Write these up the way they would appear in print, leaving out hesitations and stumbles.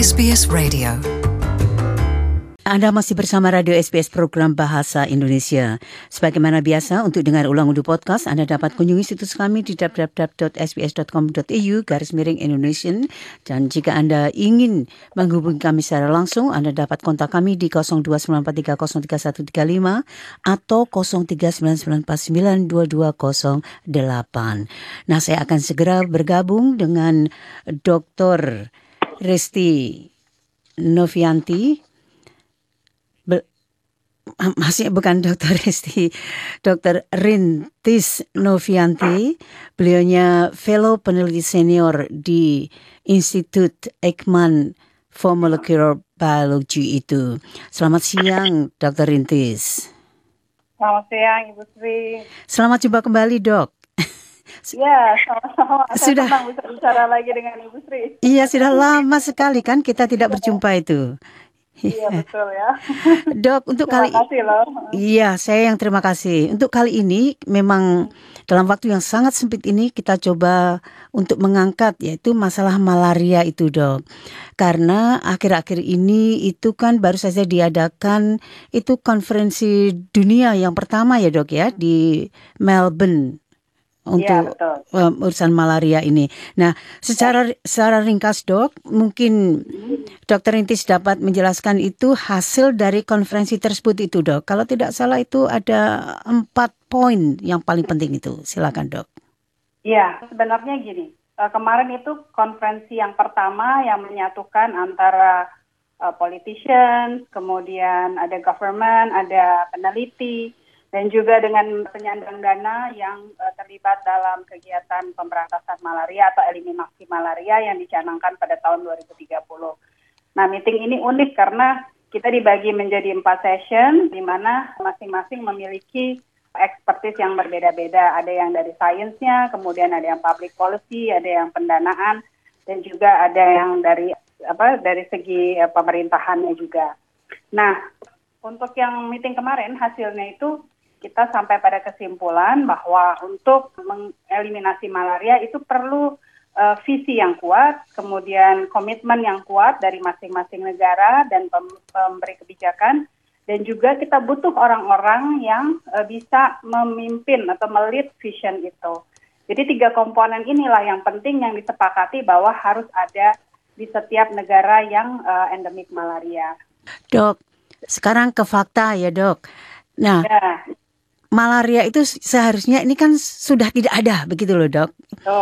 SBS Radio. Anda masih bersama Radio SBS Program Bahasa Indonesia. Sebagaimana biasa, untuk dengar ulang audio podcast, Anda dapat kunjungi situs kami di www.sbs.com.au/Indonesian. Dan jika Anda ingin menghubungi kami secara langsung, Anda dapat kontak kami di 0298303135 atau 0399492208. Nah, saya akan segera bergabung dengan Dr. Resti Novianti. Masih bukan Dr. Resti, Dr. Rintis Novianti. Beliaunya fellow peneliti senior di Institut Ekman for Molecular Biology itu. Selamat siang, Dr. Rintis. Selamat siang, Ibu Sri. Selamat jumpa kembali, Dok. Ya, sama-sama. Sudah senang bisa bicara lagi dengan Ibu Sri. Iya, sudah lama sekali kan kita tidak berjumpa itu. Iya, betul ya. Dok, untuk Terima kali kasih loh. Iya, saya yang terima kasih. Untuk kali ini memang dalam waktu yang sangat sempit ini kita coba untuk mengangkat yaitu masalah malaria itu, Dok. Karena akhir-akhir ini itu kan baru saja diadakan itu konferensi dunia yang pertama ya, Dok ya, di Melbourne untuk urusan malaria ini. Nah, secara ringkas, Dok, mungkin Dr. Rintis dapat menjelaskan itu hasil dari konferensi tersebut itu, Dok. Kalau tidak salah itu ada 4 poin yang paling penting itu. Silakan, Dok. Iya, sebenarnya gini. Kemarin itu konferensi yang pertama yang menyatukan antara politicians, kemudian ada government, ada peneliti, dan juga dengan penyandang dana yang terlibat dalam kegiatan pemberantasan malaria atau eliminasi malaria yang dicanangkan pada tahun 2030. Nah, meeting ini unik karena kita dibagi menjadi 4 session, di mana masing-masing memiliki expertise yang berbeda-beda. Ada yang dari sainsnya, kemudian ada yang public policy, ada yang pendanaan, dan juga ada yang dari segi pemerintahannya juga. Nah, untuk yang meeting kemarin hasilnya itu kita sampai pada kesimpulan bahwa untuk mengeliminasi malaria itu perlu visi yang kuat, kemudian komitmen yang kuat dari masing-masing negara dan pemberi kebijakan, dan juga kita butuh orang-orang yang bisa memimpin atau melead vision itu. Jadi 3 komponen inilah yang penting yang disepakati bahwa harus ada di setiap negara yang endemik malaria. Dok, sekarang ke fakta ya, Dok. Nah, malaria itu seharusnya ini kan sudah tidak ada, begitu loh, Dok.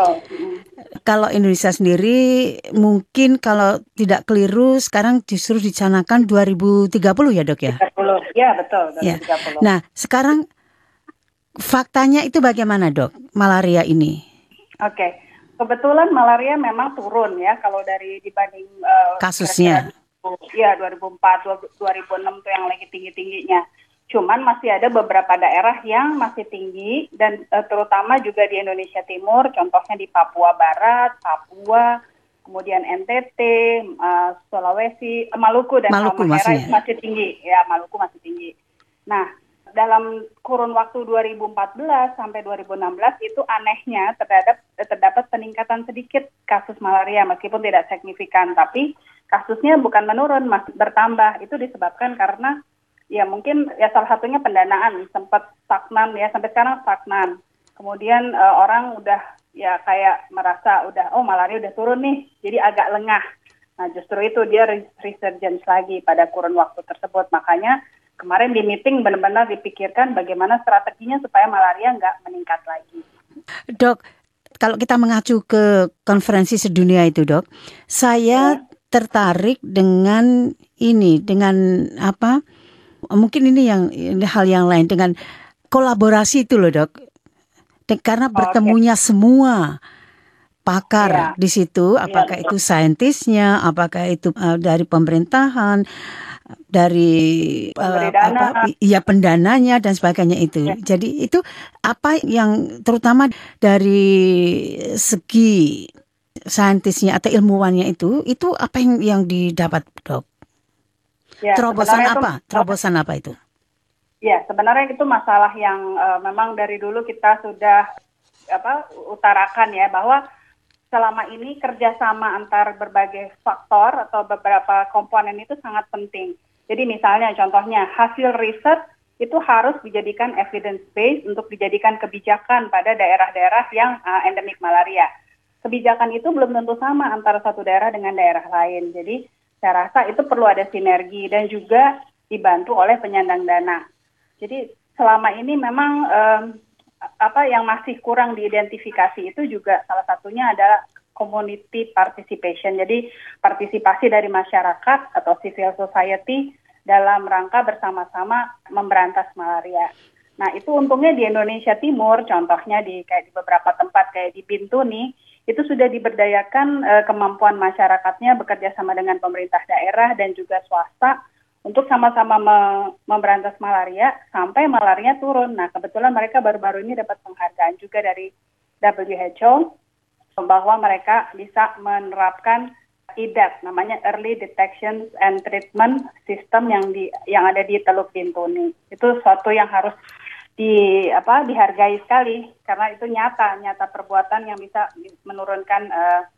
Kalau Indonesia sendiri mungkin kalau tidak keliru sekarang justru dicanangkan 2030 ya, Dok ya? 30, ya betul, 2030. Nah, sekarang faktanya itu bagaimana, Dok, malaria ini? Oke, kebetulan malaria memang turun ya kalau dari dibanding kasusnya. Ya, 2004, 2006 tuh yang lagi tinggi-tingginya. Cuman masih ada beberapa daerah yang masih tinggi dan terutama juga di Indonesia Timur, contohnya di Papua Barat, Papua, kemudian NTT, Sulawesi, Maluku dan Halmahera masih tinggi. Ya, Maluku masih tinggi. Nah, dalam kurun waktu 2014 sampai 2016 itu anehnya terdapat peningkatan sedikit kasus malaria meskipun tidak signifikan, tapi kasusnya bukan menurun, masih bertambah. Itu disebabkan karena ya mungkin ya salah satunya pendanaan sempat stagnan ya, sampai sekarang stagnan. Kemudian orang udah ya kayak merasa udah malaria udah turun nih, jadi agak lengah. Nah, justru itu dia resurgence lagi pada kurun waktu tersebut. Makanya kemarin di meeting benar-benar dipikirkan bagaimana strateginya supaya malaria nggak meningkat lagi. Dok, kalau kita mengacu ke konferensi sedunia itu, Dok, saya tertarik dengan ini, dengan apa? Mungkin ini hal yang lain dengan kolaborasi itu loh, Dok. Karena bertemunya semua pakar di situ, apakah itu saintisnya, apakah itu dari pemerintahan, dari pendananya dan sebagainya itu. Jadi itu apa yang terutama dari segi saintisnya atau ilmuwannya itu apa yang didapat, Dok? Ya, Terobosan apa itu? Ya, sebenarnya itu masalah yang memang dari dulu kita sudah utarakan ya, bahwa selama ini kerjasama antar berbagai faktor atau beberapa komponen itu sangat penting. Jadi misalnya contohnya hasil riset itu harus dijadikan evidence based untuk dijadikan kebijakan pada daerah-daerah yang endemik malaria. Kebijakan itu belum tentu sama antara satu daerah dengan daerah lain. Jadi saya rasa itu perlu ada sinergi dan juga dibantu oleh penyandang dana. Jadi selama ini memang apa yang masih kurang diidentifikasi itu juga salah satunya adalah community participation. Jadi partisipasi dari masyarakat atau civil society dalam rangka bersama-sama memberantas malaria. Nah, itu untungnya di Indonesia Timur, contohnya kayak di beberapa tempat kayak di Bintuni, itu sudah diberdayakan kemampuan masyarakatnya bekerja sama dengan pemerintah daerah dan juga swasta untuk sama-sama memberantas malaria sampai malaria turun. Nah, kebetulan mereka baru-baru ini dapat penghargaan juga dari WHO bahwa mereka bisa menerapkan IDAT, namanya Early Detection and Treatment System yang ada di Teluk Bintuni. Itu suatu yang harus dihargai sekali karena itu nyata perbuatan yang bisa menurunkan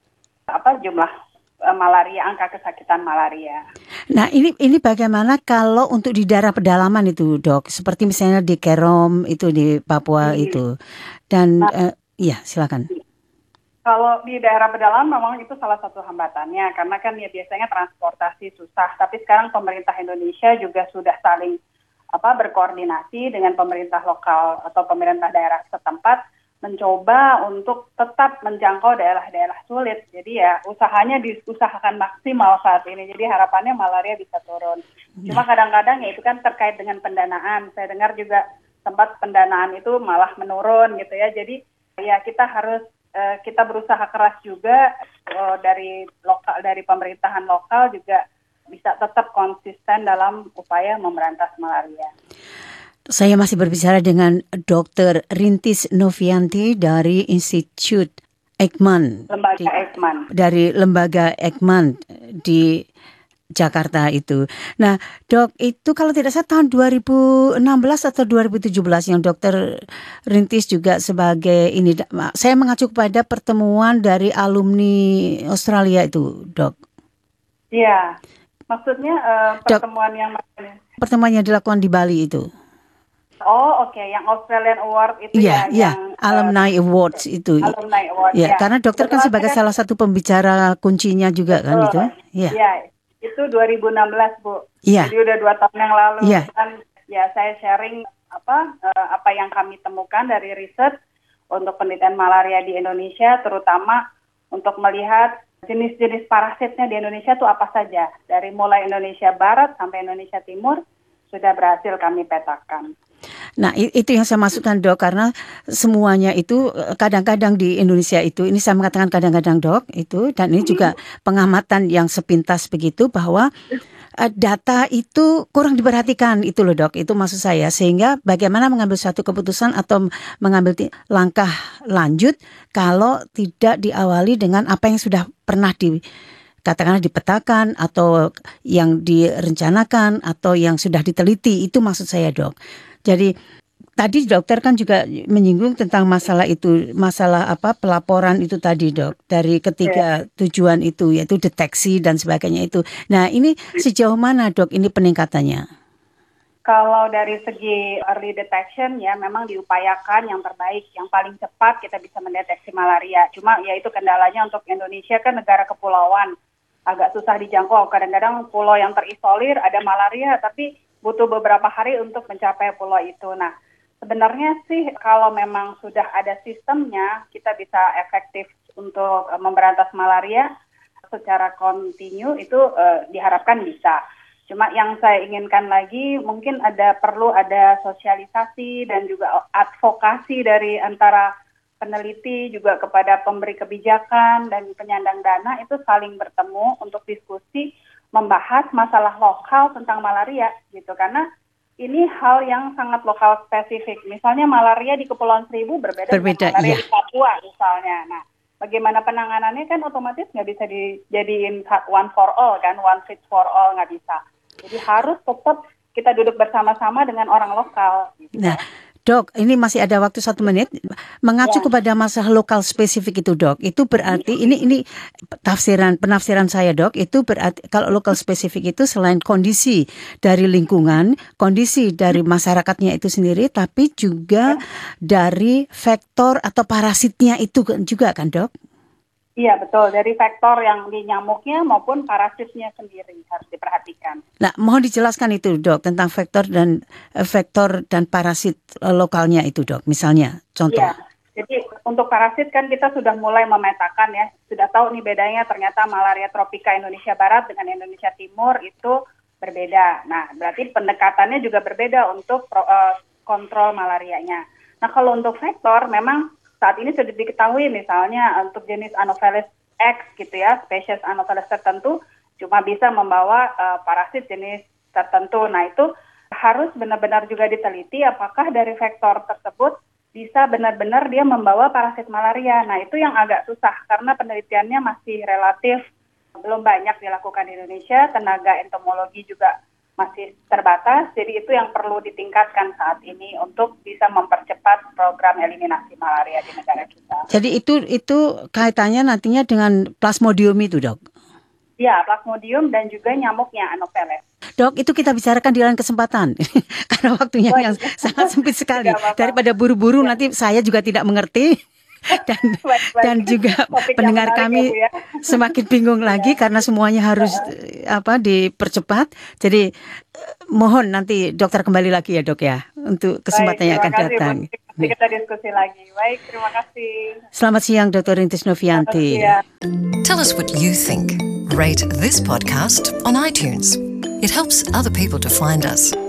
jumlah malaria, angka kesakitan malaria. Nah, ini bagaimana kalau untuk di daerah pedalaman itu, Dok? Seperti misalnya di Kerom itu di Papua itu. Dan ya, silakan. Kalau di daerah pedalaman memang itu salah satu hambatannya karena kan ya biasanya transportasi susah. Tapi sekarang pemerintah Indonesia juga sudah saling berkoordinasi dengan pemerintah lokal atau pemerintah daerah setempat mencoba untuk tetap menjangkau daerah-daerah sulit. Jadi ya usahanya diusahakan maksimal saat ini. Jadi harapannya malaria bisa turun. Cuma kadang-kadang ya itu kan terkait dengan pendanaan. Saya dengar juga tempat pendanaan itu malah menurun gitu ya. Jadi ya kita berusaha keras juga dari pemerintahan lokal juga bisa tetap konsisten dalam upaya memberantas malaria. Saya masih berbicara dengan Dr. Rintis Novianti dari Institut Eijkman. Dari Lembaga Eijkman di Jakarta itu. Nah, Dok, itu kalau tidak salah tahun 2016 atau 2017 yang Dr. Rintis juga sebagai ini, saya mengacu kepada pertemuan dari alumni Australia itu, Dok. Iya, maksudnya pertemuan yang mana? Pertemuan yang dilakukan di Bali itu. Oh, oke. Yang Australian Award itu yang Alumni Awards itu. Alumni Award. Ya, karena dokter kan sebagai salah satu pembicara kuncinya juga kan itu. Iya, itu 2016, Bu. Iya. Jadi udah 2 tahun yang lalu. Iya. Kan ya saya sharing apa yang kami temukan dari riset untuk penelitian malaria di Indonesia, terutama untuk melihat jenis-jenis parasitnya di Indonesia itu apa saja. Dari mulai Indonesia Barat sampai Indonesia Timur sudah berhasil kami petakan. Nah, itu yang saya maksudkan, Dok, karena semuanya itu kadang-kadang di Indonesia itu, ini saya mengatakan kadang-kadang, Dok, itu, dan ini juga pengamatan yang sepintas begitu bahwa data itu kurang diperhatikan itu loh, Dok, itu maksud saya, sehingga bagaimana mengambil suatu keputusan atau mengambil langkah lanjut kalau tidak diawali dengan apa yang sudah pernah katakanlah dipetakan atau yang direncanakan atau yang sudah diteliti, itu maksud saya, Dok. Jadi tadi dokter kan juga menyinggung tentang masalah pelaporan itu tadi, Dok, dari ketiga tujuan itu, yaitu deteksi dan sebagainya itu. Nah, ini sejauh mana, Dok, ini peningkatannya? Kalau dari segi early detection ya memang diupayakan yang terbaik, yang paling cepat kita bisa mendeteksi malaria. Cuma ya itu kendalanya untuk Indonesia kan negara kepulauan, agak susah dijangkau. Kadang-kadang pulau yang terisolir ada malaria tapi butuh beberapa hari untuk mencapai pulau itu. Nah, sebenarnya sih kalau memang sudah ada sistemnya, kita bisa efektif untuk memberantas malaria secara kontinu itu diharapkan bisa. Cuma yang saya inginkan lagi mungkin perlu ada sosialisasi dan juga advokasi dari antara peneliti juga kepada pemberi kebijakan dan penyandang dana itu saling bertemu untuk diskusi membahas masalah lokal tentang malaria gitu, karena ini hal yang sangat lokal spesifik. Misalnya malaria di Kepulauan Seribu berbeda dengan malaria di Papua misalnya. Nah, bagaimana penanganannya kan otomatis nggak bisa dijadiin one for all kan, one fit for all nggak bisa. Jadi harus tetap kita duduk bersama-sama dengan orang lokal. Gitu. Nah, Dok, ini masih ada waktu 1 menit. Mengacu kepada masalah lokal spesifik itu, Dok. Itu berarti ini penafsiran saya, Dok. Itu berarti kalau lokal spesifik itu selain kondisi dari lingkungan, kondisi dari masyarakatnya itu sendiri, tapi juga dari faktor atau parasitnya itu juga kan, Dok? Iya, betul. Dari faktor yang di nyamuknya maupun parasitnya sendiri harus diperhatikan. Nah, mohon dijelaskan itu, Dok, tentang faktor dan parasit lokalnya itu, Dok. Misalnya, contoh. Iya. Jadi untuk parasit kan kita sudah mulai memetakan ya. Sudah tahu nih bedanya, ternyata malaria tropika Indonesia Barat dengan Indonesia Timur itu berbeda. Nah, berarti pendekatannya juga berbeda untuk kontrol malarianya. Nah, kalau untuk faktor memang saat ini sudah diketahui misalnya untuk jenis Anopheles X gitu ya, spesies Anopheles tertentu cuma bisa membawa parasit jenis tertentu. Nah, itu harus benar-benar juga diteliti apakah dari faktor tersebut bisa benar-benar dia membawa parasit malaria. Nah, itu yang agak susah karena penelitiannya masih relatif belum banyak dilakukan di Indonesia, tenaga entomologi juga masih terbatas, jadi itu yang perlu ditingkatkan saat ini untuk bisa mempercepat program eliminasi malaria di negara kita. Jadi itu kaitannya nantinya dengan Plasmodium itu, Dok? Ya, Plasmodium dan juga nyamuknya Anopheles. Dok, itu kita bicarakan di lain kesempatan karena waktunya yang sangat sempit sekali. Daripada buru-buru nanti saya juga tidak mengerti. Dan juga pendengar kami semakin bingung lagi karena semuanya harus dipercepat. Jadi mohon nanti dokter kembali lagi ya, Dok ya, untuk kesempatan yang akan datang. Kita diskusi lagi. Baik, terima kasih. Selamat siang, Dr. Rintis Novianti. Tell us what you think. Rate this podcast on iTunes. It helps other people to find us.